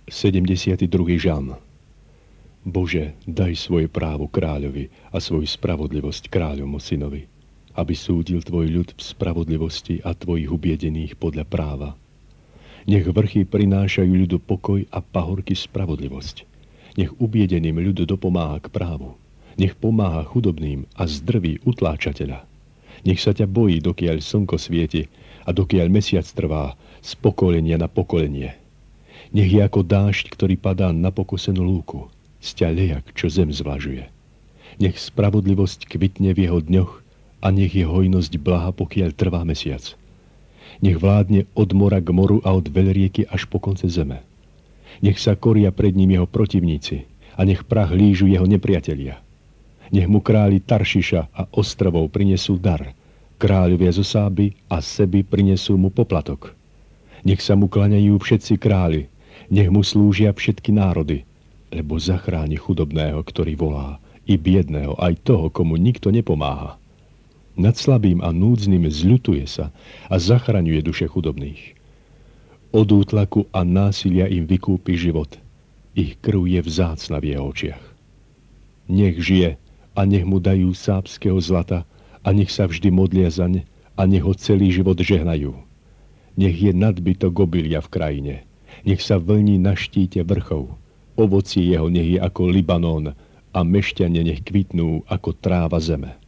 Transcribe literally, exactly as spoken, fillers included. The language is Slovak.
sedemdesiaty druhý žalm. Bože, daj svoje právo kráľovi a svoju spravodlivosť kráľomu synovi, aby súdil tvoj ľud v spravodlivosti a tvojich ubiedených podľa práva. Nech vrchy prinášajú ľudu pokoj a pahorky spravodlivosť. Nech ubiedeným ľud dopomáha k právu. Nech pomáha chudobným a zdrví utláčateľa. Nech sa ťa bojí, dokiaľ slnko svieti a dokiaľ mesiac trvá, z pokolenia na pokolenie. Nech je ako dážď, ktorý padá na pokosenú lúku, sťa lejak, čo zem zvlažuje. Nech spravodlivosť kvitne v jeho dňoch a nech je hojnosť blaha, pokiaľ trvá mesiac. Nech vládne od mora k moru a od veľrieky až po konce zeme. Nech sa koria pred ním jeho protivníci a nech prach lížu jeho nepriatelia. Nech mu králi Taršiša a ostrovov prinesú dar, kráľovia zo Sáby a Seby prinesú mu poplatok. Nech sa mu klaňajú všetci králi, nech mu slúžia všetky národy, lebo zachráni chudobného, ktorý volá, i biedného, aj toho, komu nikto nepomáha. Nad slabým a núdznym zľutuje sa a zachraňuje duše chudobných. Od útlaku a násilia im vykúpi život. Ich krv je vzácna v jeho očiach. Nech žije a nech mu dajú sábského zlata a nech sa vždy modlia zaň a nech ho celý život žehnajú. Nech je nadbytok obilia v krajine. Nech sa vlní na štíte vrchov. Ovocie jeho nech je ako Libanón a mešťane nech kvitnú ako tráva zeme.